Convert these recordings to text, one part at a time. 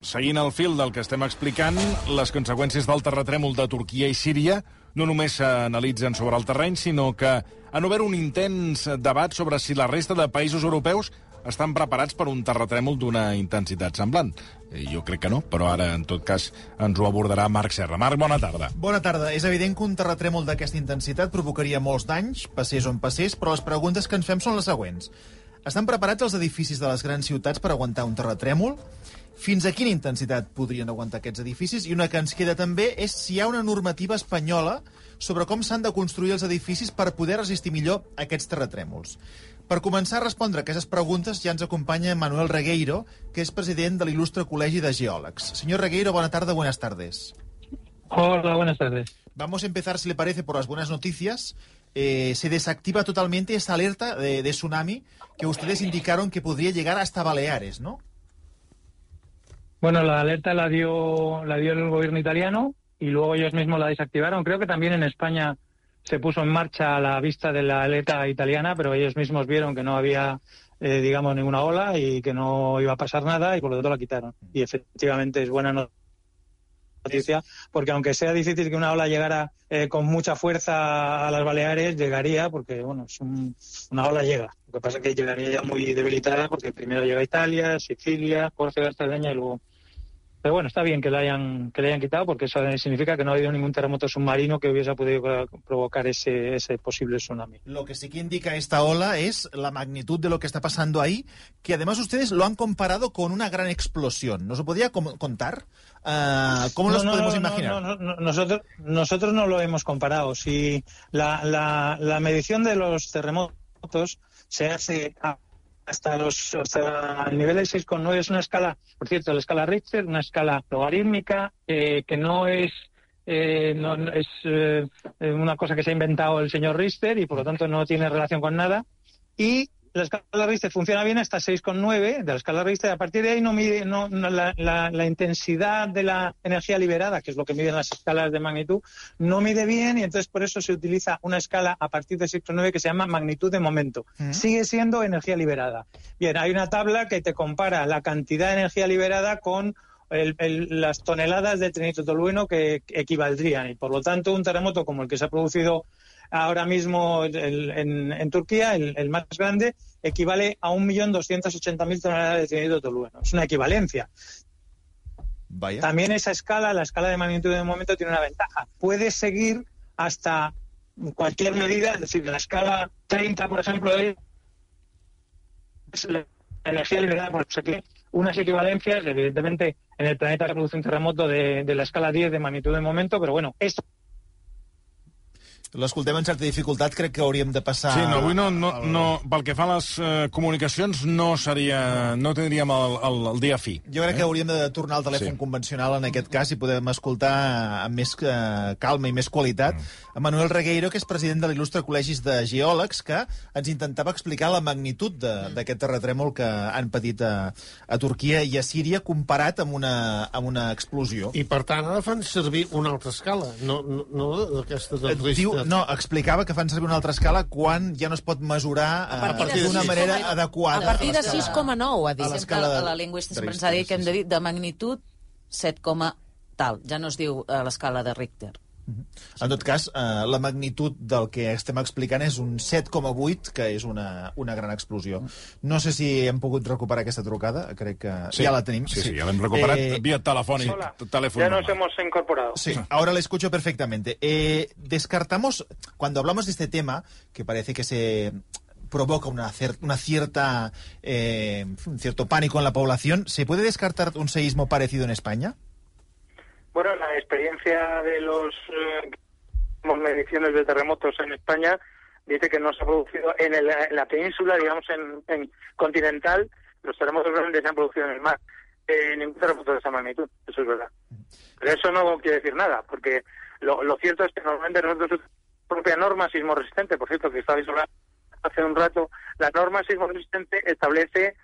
Seguint el fil del que estem explicant, les conseqüències del terratrèmol de Turquia i Síria no només s'analitzen sobre el terreny, sinó que han obert un intens debat sobre si la resta de països europeus estan preparats per un terratrèmol d'una intensitat semblant. Jo crec que no, però ara, en tot cas, ens ho abordarà Marc Serra. Marc, bona tarda. Bona tarda. És evident que un terratrèmol d'aquesta intensitat provocaria molts danys, passés on passés, però les preguntes que ens fem són les següents. Estan preparats els edificis de les grans ciutats per aguantar un terratrèmol? Fins a quina intensitat podrien aguantar aquests edificis? I una que ens queda també és si hi ha una normativa espanyola sobre com s'han de construir els edificis per poder resistir millor aquests terratrèmols. Per començar a respondre a aquestes preguntes ja ens acompanya Manuel Regueiro, que és president de l'Il·lustre Col·legi de Geòlegs. Señor Regueiro, buena tarde, buenas tardes. Hola, buenas tardes. Vamos a empezar, si le parece, por las buenas noticias. Se desactiva totalmente esa alerta de tsunami que ustedes indicaron que podría llegar hasta Baleares, ¿no? Bueno, la alerta la dio el gobierno italiano y luego ellos mismos la desactivaron. Creo que también en España se puso en marcha a la vista de la alerta italiana, pero ellos mismos vieron que no había, digamos, ninguna ola y que no iba a pasar nada y por lo tanto la quitaron. Y efectivamente es buena noticia, porque aunque sea difícil que una ola llegara con mucha fuerza a las Baleares, llegaría, porque bueno, una ola llega. Lo que pasa es que llegaría ya muy debilitada, porque primero llega Italia, Sicilia, Córcega, Cerdeña y luego... Pero bueno, está bien que le hayan quitado, porque eso significa que no ha habido ningún terremoto submarino que hubiese podido provocar ese posible tsunami. Lo que sí que indica esta ola es la magnitud de lo que está pasando ahí, que además ustedes lo han comparado con una gran explosión. ¿Nos lo podría contar? ¿Cómo nos podemos imaginar? Nosotros no lo hemos comparado. Si la medición de los terremotos se hace hasta el nivel de 6,9, es una escala, por cierto, la escala Richter, una escala logarítmica, que no es una cosa que se ha inventado el señor Richter y por lo tanto no tiene relación con nada. Y la escala Richter funciona bien hasta 6,9 de la escala Richter. A partir de ahí no mide la intensidad de la energía liberada, que es lo que miden las escalas de magnitud, no mide bien, y entonces por eso se utiliza una escala a partir de 6,9 que se llama magnitud de momento. Sigue siendo energía liberada. Bien, hay una tabla que te compara la cantidad de energía liberada con las toneladas de trinitotolueno que equivaldrían, y por lo tanto un terremoto como el que se ha producido ahora mismo en Turquía, el más grande, equivale a 1.280.000 toneladas de trinitotolueno. Es una equivalencia. Vaya. También esa escala, la escala de magnitud de momento, tiene una ventaja. Puede seguir hasta cualquier medida, es decir, la escala 30, por ejemplo, es la energía liberada por unas equivalencias. Evidentemente, en el planeta se produce un terremoto de la escala 10 de magnitud de momento, però bueno, esto... L'escoltem amb certa dificultat, crec que hauríem de passar... Sí, no, avui pel que fa a les comunicacions no tindríem el dia fi. Jo crec que hauríem de tornar al telèfon convencional en aquest cas i podem escoltar amb més calma i més qualitat a Manuel Regueiro, que és president de l'Il·lustre Col·legis de Geòlegs, que ens intentava explicar la magnitud d'aquest terratrèmol que han patit a Turquia i a Síria comparat amb una explosió. I per tant ara fan servir una altra escala, no d'aquesta del Richter. No, explicava que fan servir una altra escala quan ja no es pot mesurar d'una manera adequada. A partir de 6,9, ha dit. La lingüista sempre ens ha dit que hem de dir de magnitud 7, tal. Ja no es diu l'escala de Richter. En tot cas, la magnitud del que estem explicant és un 7,8, que és una gran explosió. No sé si hem pogut recuperar aquesta trucada, crec que ja la tenim. Sí, ja l'hem recuperat vía telefònic. Ya nos hemos incorporado. Sí, ahora le escucho perfectamente. Descartamos, cuando hablamos de este tema, que parece que se provoca un cierto pánico en la población, ¿se puede descartar un seísmo parecido en España? Bueno, la experiencia de los mediciones de terremotos en España dice que no se ha producido en la península, digamos, en continental, los terremotos grandes se han producido en el mar. Ningún terremoto de esa magnitud, eso es verdad. Pero eso no quiere decir nada, porque lo cierto es que normalmente nosotros, propia norma sismoresistente, por cierto, que estabais hablando hace un rato, la norma sismoresistente establece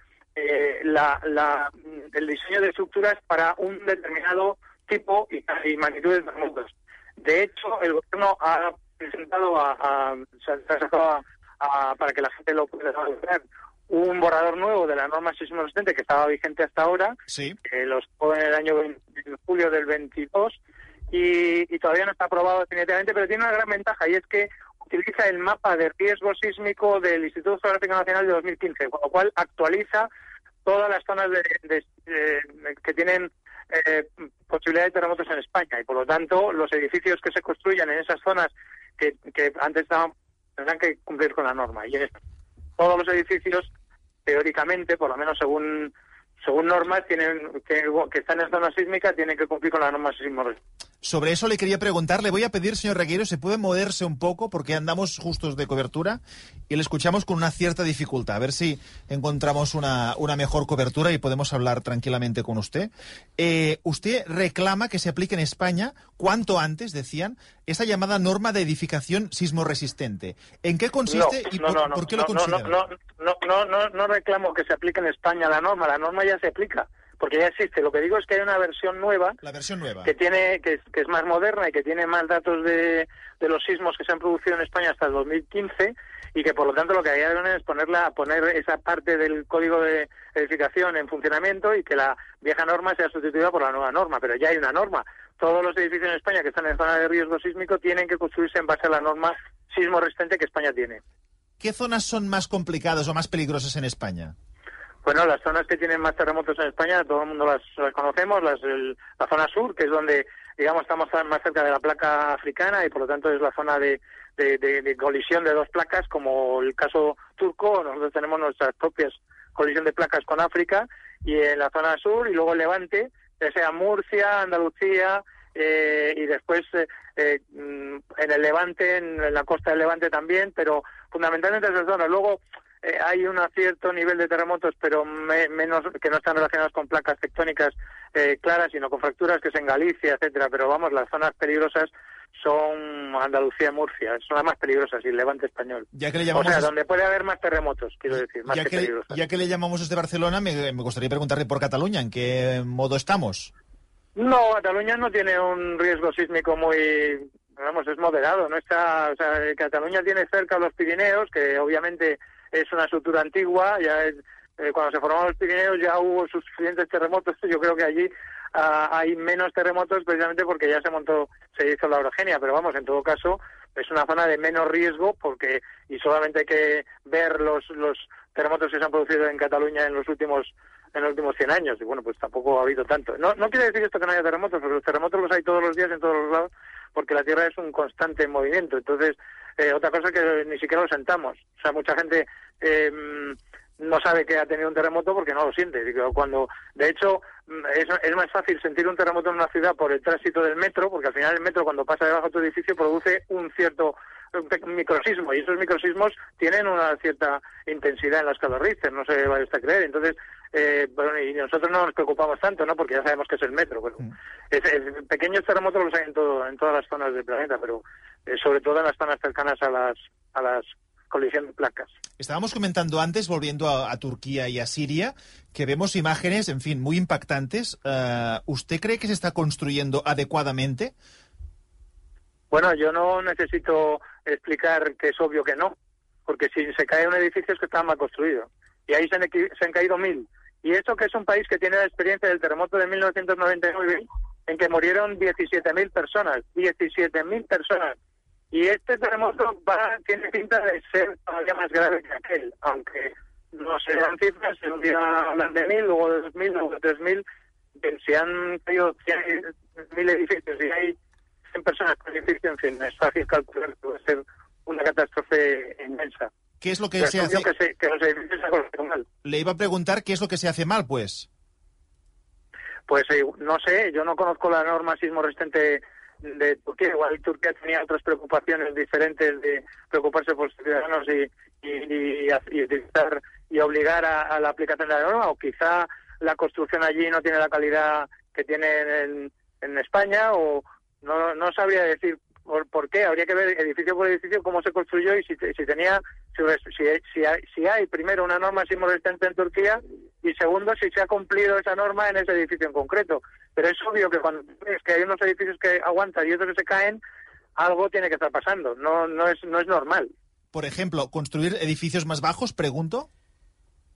el diseño de estructuras para un determinado tipo y magnitud de terremotos. De hecho, el gobierno ha presentado, se ha sacado para que la gente lo pueda ver, un borrador nuevo de la norma sismo resistente que estaba vigente hasta ahora, Sí. que lo sacó en el año en julio del 22, y todavía no está aprobado definitivamente, pero tiene una gran ventaja, y es que utiliza el mapa de riesgo sísmico del Instituto Geográfico Nacional de 2015, con lo cual actualiza todas las zonas que tienen posibilidad de terremotos en España, y por lo tanto los edificios que se construyan en esas zonas que antes estaban, tendrán que cumplir con la norma, y todos los edificios, teóricamente, por lo menos según normas, que están en zona sísmica, tienen que cumplir con la norma sismo resistente. Sobre eso le quería preguntar, le voy a pedir, señor Regueiro, ¿se puede moverse un poco? Porque andamos justos de cobertura y le escuchamos con una cierta dificultad. A ver si encontramos una mejor cobertura y podemos hablar tranquilamente con usted. Usted reclama que se aplique en España, cuanto antes, decían, esa llamada norma de edificación sismoresistente. ¿En qué consiste y por qué lo considera? No reclamo que se aplique en España la norma ya se aplica. Porque ya existe. Lo que digo es que hay una versión nueva, que es más moderna y que tiene más datos de los sismos que se han producido en España hasta el 2015, y que por lo tanto lo que harían es poner esa parte del código de edificación en funcionamiento, y que la vieja norma sea sustituida por la nueva norma. Pero ya hay una norma. Todos los edificios en España que están en zona de riesgo sísmico tienen que construirse en base a la norma sismo resistente que España tiene. ¿Qué zonas son más complicadas o más peligrosas en España? Bueno, las zonas que tienen más terremotos en España, todo el mundo las conocemos, la zona sur, que es donde, digamos, estamos más cerca de la placa africana, y por lo tanto es la zona de colisión de dos placas, como el caso turco. Nosotros tenemos nuestras propias colisión de placas con África, y en la zona sur, y luego el Levante, ya sea Murcia, Andalucía, y después en el Levante, en la costa del Levante también, pero fundamentalmente esas zonas. Luego hay un cierto nivel de terremotos, pero menos, que no están relacionados con placas tectónicas claras, sino con fracturas, que es en Galicia, etcétera. Pero vamos, las zonas peligrosas son Andalucía y Murcia, son las más peligrosas, y el Levante español. Donde puede haber más terremotos, quiero decir, más peligrosas. Ya que le llamamos desde Barcelona, me gustaría preguntarle por Cataluña, ¿en qué modo estamos? No, Cataluña no tiene un riesgo sísmico muy, es moderado, no está, Cataluña tiene cerca los Pirineos, que obviamente es una estructura antigua. Cuando se formaron los Pirineos ya hubo suficientes terremotos. Yo creo que allí hay menos terremotos, precisamente porque ya se hizo la orogenia, pero vamos, en todo caso es una zona de menos riesgo, y solamente hay que ver los terremotos que se han producido en Cataluña en los últimos 100 años, y bueno, pues tampoco ha habido tanto. No quiere decir esto que no haya terremotos, porque los terremotos los hay todos los días en todos los lados, porque la Tierra es un constante movimiento. Entonces, otra cosa es que ni siquiera lo sentamos. O sea, mucha gente no sabe que ha tenido un terremoto porque no lo siente. De hecho, es más fácil sentir un terremoto en una ciudad por el tránsito del metro, porque al final el metro, cuando pasa debajo de tu edificio, produce un microsismo, y esos microsismos tienen una cierta intensidad en la escala Richter, no se vaya a creer. Entonces, y nosotros no nos preocupamos tanto, ¿no? Porque ya sabemos que es el metro. Pero pequeños terremotos los hay en todas las zonas del planeta, pero sobre todo en las zonas cercanas a las colisión de placas. Estábamos comentando antes, volviendo a Turquía y a Siria, que vemos imágenes, en fin, muy impactantes. ¿Usted cree que se está construyendo adecuadamente? Bueno, yo no necesito explicar que es obvio que no, porque si se cae un edificio es que está mal construido, y ahí se han caído 1000. Y esto, que es un país que tiene la experiencia del terremoto de 1999, en que murieron 17.000 personas, 17.000 personas. Y este terremoto tiene pinta de ser todavía más grave que aquel, aunque no se dan cifras, un día hablan de 1000, luego de 2000, luego de 3000, si han caído 100.000 edificios y hay 100 personas por edificio, en fin, es fácil calcular que va a ser una catástrofe inmensa. ¿Qué es lo que se hace? Que los edificios se han construido mal. Le iba a preguntar qué es lo que se hace mal, pues. Pues no sé, yo no conozco la norma sismo resistente de Turquía. Igual Turquía tenía otras preocupaciones diferentes, de preocuparse por sus ciudadanos y utilizar y obligar a la aplicación de la norma, o quizá la construcción allí no tiene la calidad que tiene en España, o no sabría decir por qué. Habría que ver edificio por edificio cómo se construyó, y si hay primero una norma sismo resistente en Turquía, y segundo, si se ha cumplido esa norma en ese edificio en concreto. Pero es obvio que cuando ves que hay unos edificios que aguantan y otros que se caen, algo tiene que estar pasando. No es normal. Por ejemplo, ¿construir edificios más bajos, pregunto?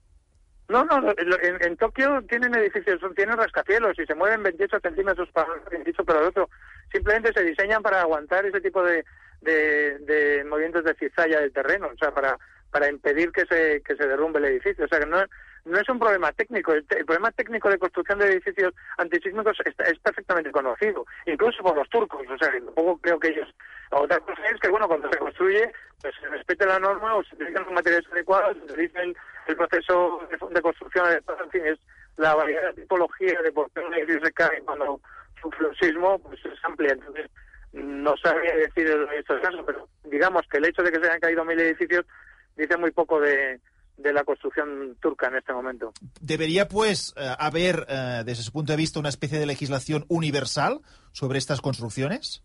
No, en Tokio tienen edificios, tienen rascacielos y se mueven 28 centímetros para un 28 para el otro. Simplemente se diseñan para aguantar ese tipo de movimientos de cizalla del terreno, o sea, para impedir que se derrumbe el edificio. O sea, que no es un problema técnico. El problema técnico de construcción de edificios antisísmicos es perfectamente conocido, incluso por los turcos. O sea, tampoco creo que ellos... Otra cosa es que, bueno, cuando se construye, pues se respete la norma o se utilizan los materiales adecuados, se utiliza el proceso de construcción adecuado. En fin, es la variedad de tipología de por qué un edificio se cae cuando sufre un sismo, pues es amplia. Entonces, no sabría decir en estos casos, pero digamos que el hecho de que se hayan caído 1.000 edificios dice muy poco de la construcción turca en este momento. ¿Debería, pues, haber, desde su punto de vista, una especie de legislación universal sobre estas construcciones?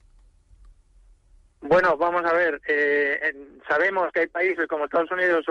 Bueno, vamos a ver. Sabemos que hay países como Estados Unidos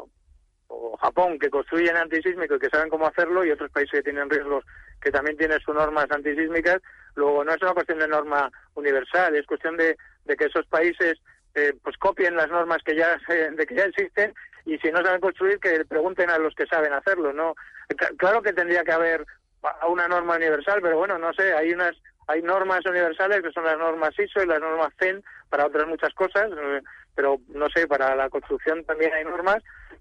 o Japón que construyen antisísmico y que saben cómo hacerlo, y otros países que tienen riesgos que también tienen sus normas antisísmicas. Luego, no es una cuestión de norma universal, es cuestión de que esos países pues copien las normas que ya existen, y si no saben construir, que pregunten a los que saben hacerlo, ¿no? Claro que tendría que haber una norma universal, pero bueno, no sé, hay normas universales que son las normas ISO y las normas CEN para otras muchas cosas, pero no sé, para la construcción también hay normas.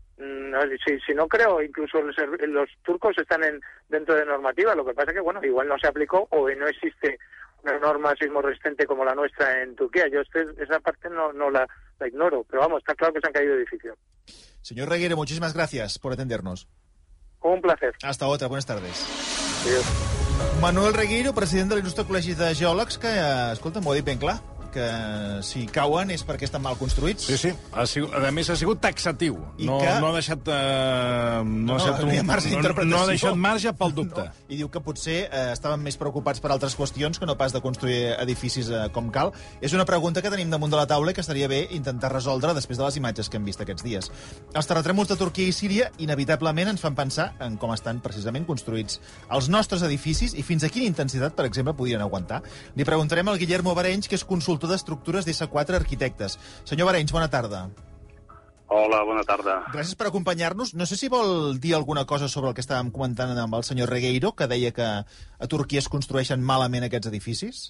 Si no creo, incluso los turcos están dentro de normativa, lo que pasa es que, bueno, igual no se aplicó o no existe una norma sismo resistente como la nuestra en Turquía. Yo esa parte no la ignoro, pero vamos, está claro que se han caído edificios. Señor Regueiro, muchísimas gracias por atendernos. Un placer. Hasta otra, buenas tardes. Adiós. Manuel Regueiro, president de l'Il·lustre Col·legi de Geòlegs, que, escolta, m'ho ha dit ben clar, que si cauen és perquè estan mal construïts. Sí. A més, ha sigut taxatiu. No ha deixat... No ha deixat marge pel dubte. No. I diu que potser estaven més preocupats per altres qüestions que no pas de construir edificis com cal. És una pregunta que tenim damunt de la taula i que estaria bé intentar resoldre després de les imatges que hem vist aquests dies. Els terratrèmols de Turquia i Síria inevitablement ens fan pensar en com estan precisament construïts els nostres edificis i fins a quina intensitat, per exemple, podien aguantar. Li preguntarem al Guillermo Barenys, que és consultor d'estructures d'S4 Arquitectes. Senyor Barenys, bona tarda. Hola, bona tarda. Gràcies per acompanyar-nos. No sé si vol dir alguna cosa sobre el que estàvem comentant amb el senyor Regueiro, que deia que a Turquia es construeixen malament aquests edificis?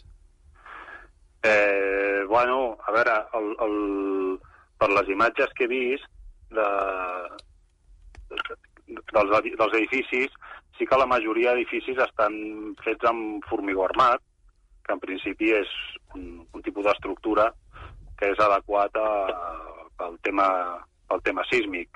Bueno, a veure, per les imatges que he vist dels edificis, sí que la majoria d'edificis estan fets amb formigó armat, que en principi és un tipus d'estructura que és adequat pel tema sísmic.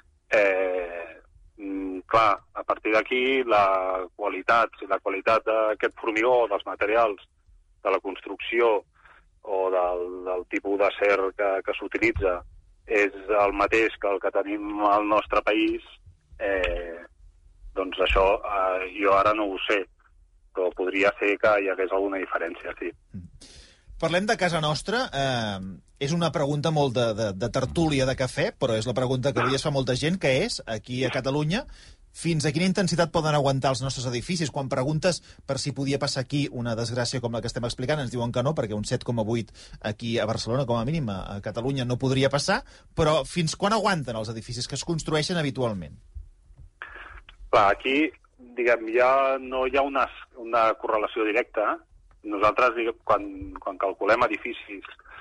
Clar, a partir d'aquí la qualitat d'aquest formigó, dels materials, de la construcció o del tipus d'acer que s'utilitza és el mateix que el que tenim al nostre país, doncs això jo ara no ho sé, però podria ser que hi hagués alguna diferència, sí. Parlem de casa nostra. És una pregunta molt de tertúlia de cafè, però és la pregunta que avui es fa molta gent, que és, aquí a Catalunya, fins a quina intensitat poden aguantar els nostres edificis? Quan preguntes per si podia passar aquí una desgràcia com la que estem explicant, ens diuen que no, perquè un 7,8 aquí a Barcelona, com a mínim, a Catalunya no podria passar, però fins quan aguanten els edificis que es construeixen habitualment? Clar, aquí, diguem, ja no hi ha una correlació directa. Nosaltres, quan calculem edificis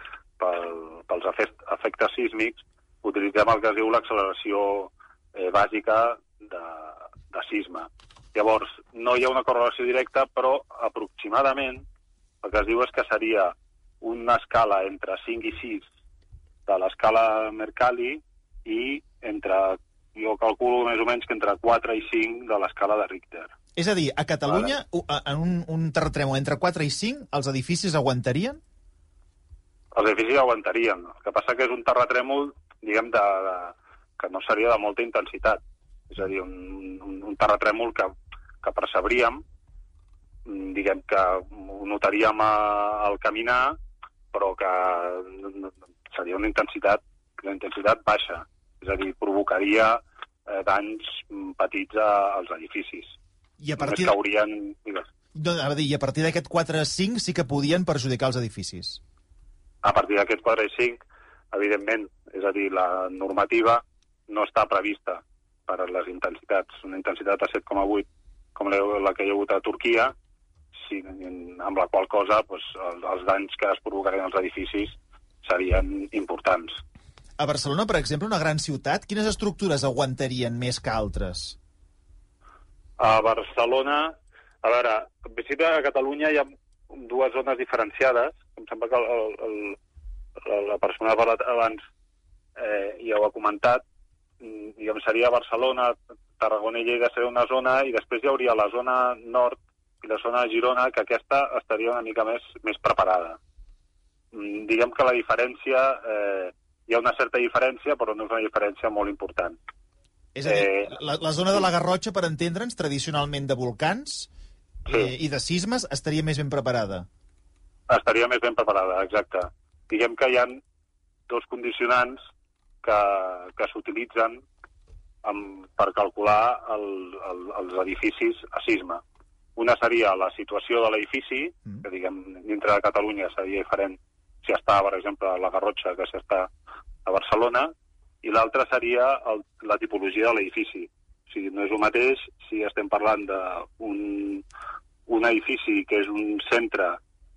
pels efectes sísmics, utilitzem el que es diu l'acceleració bàsica de sisme. Llavors, no hi ha una correlació directa, però aproximadament el que es diu és que seria una escala entre 5 i 6 de l'escala Mercalli i jo calculo més o menys que entre 4 i 5 de l'escala de Richter. És a dir, a Catalunya, en un terratrèmol entre 4 i 5, els edificis aguantarien? Els edificis aguantarien. El que passa que és un terratrèmol, diguem, que no seria de molta intensitat. És a dir, un terratrèmol que percebríem, diguem que ho notaríem al caminar, però que seria una intensitat baixa. És a dir, provocaria danys petits als edificis. I a partir d'aquest 4 a 5 sí que podien perjudicar els edificis? A partir d'aquest 4 i 5, evidentment, és a dir, la normativa no està prevista per les intensitats. Una intensitat de 7,8, com la que hi ha hagut a Turquia, sí, amb la qual cosa els danys que es provocarien als edificis serien importants. A Barcelona, per exemple, una gran ciutat, quines estructures aguantarien més que altres? A Barcelona, a veure, en principi a Catalunya hi ha dues zones diferenciades. Em sembla que la persona que ha parlat abans ja ho ha comentat. Diguem, seria Barcelona, Tarragona i Lleida seria una zona, i després hi hauria la zona nord i la zona de Girona, que aquesta estaria una mica més preparada. Diguem que la diferència, hi ha una certa diferència, però no és una diferència molt important. És a dir, la zona de la Garrotxa, per entendre'ns, tradicionalment de volcans i de sismes, estaria més ben preparada. Estaria més ben preparada, exacte. Diguem que hi ha dos condicionants que s'utilitzen per calcular els edificis a sisme. Una seria la situació de l'edifici, que diguem dintre de Catalunya seria diferent si està, per exemple, a la Garrotxa que si està a Barcelona, i l'altra seria la tipologia de l'edifici. O sigui, no és el mateix si estem parlant d'un edifici que és un centre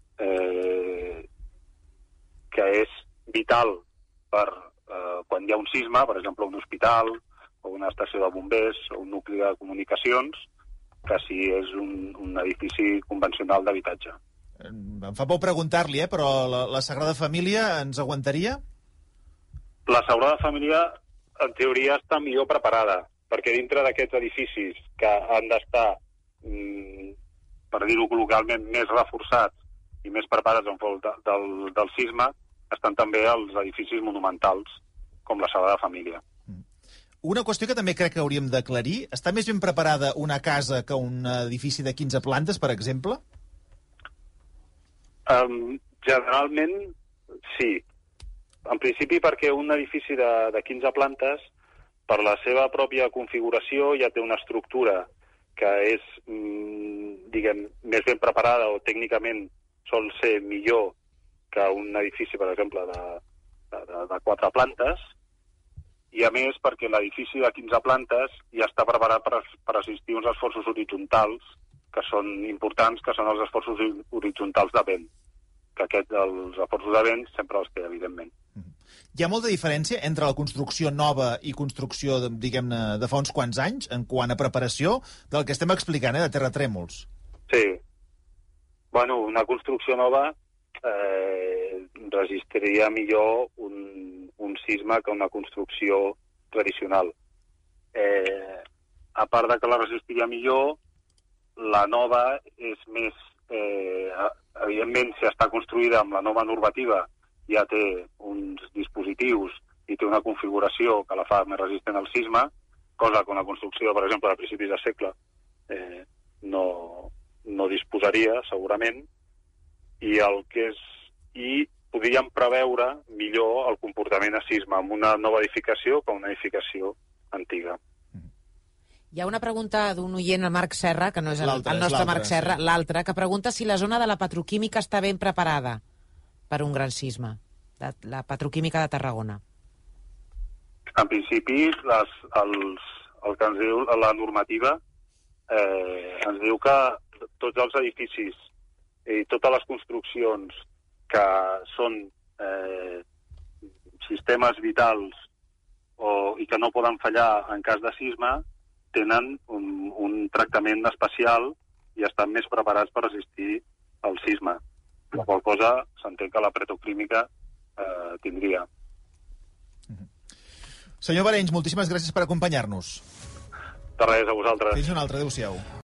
que és vital per quan hi ha un sisme, per exemple, un hospital o una estació de bombers o un nucli de comunicacions, que si és un edifici convencional d'habitatge. Em fa por preguntar-li, però la Sagrada Família ens aguantaria? La Sagrada Família, en teoria, està millor preparada, perquè dintre d'aquests edificis que han d'estar, per dir-ho col·loquialment, més reforçats i més preparats enfront del sisme, estan també els edificis monumentals, com la Sagrada Família. Una qüestió que també crec que hauríem d'aclarir, està més ben preparada una casa que un edifici de 15 plantes, per exemple? Generalment, sí. En principi perquè un edifici de 15 plantes, per la seva pròpia configuració, ja té una estructura que és, diguem, més ben preparada o tècnicament sol ser millor que un edifici, per exemple, de 4 plantes, i a més perquè l'edifici de 15 plantes ja està preparat per assistir uns esforços horitzontals que són importants, que són els esforços horitzontals de vent, que els esforços de vent sempre els té, evidentment. Hi ha molta diferència entre la construcció nova i construcció, diguem-ne, de fa uns quants anys, en quant a preparació del que estem explicant, de terratrèmols? Sí. Bueno, una construcció nova resistiria millor un sisme que una construcció tradicional. A part de que la resistiria millor, la nova és més... evidentment, si està construïda amb la nova normativa, ja té uns dispositius i té una configuració que la fa més resistent al sisme, cosa que una construcció, per exemple, a principis de segle no disposaria, segurament, i podríem preveure millor el comportament a sisme amb una nova edificació que una edificació antiga. Hi ha una pregunta d'un oient, el Marc Serra, que no és el nostre Marc Serra, l'altre, que pregunta si la zona de la petroquímica està ben preparada per un gran sisme, la petroquímica de Tarragona. En principi, el que ens diu la normativa ens diu que tots els edificis i totes les construccions que són sistemes vitals i que no poden fallar en cas de sisme tenen un tractament especial i estan més preparats per resistir el sisme. La qual cosa s'entén que la petroquímica tindria. Senyor Barenys, moltíssimes gràcies per acompanyar-nos. De res, a vosaltres. Fins una altra. Adéu-siau.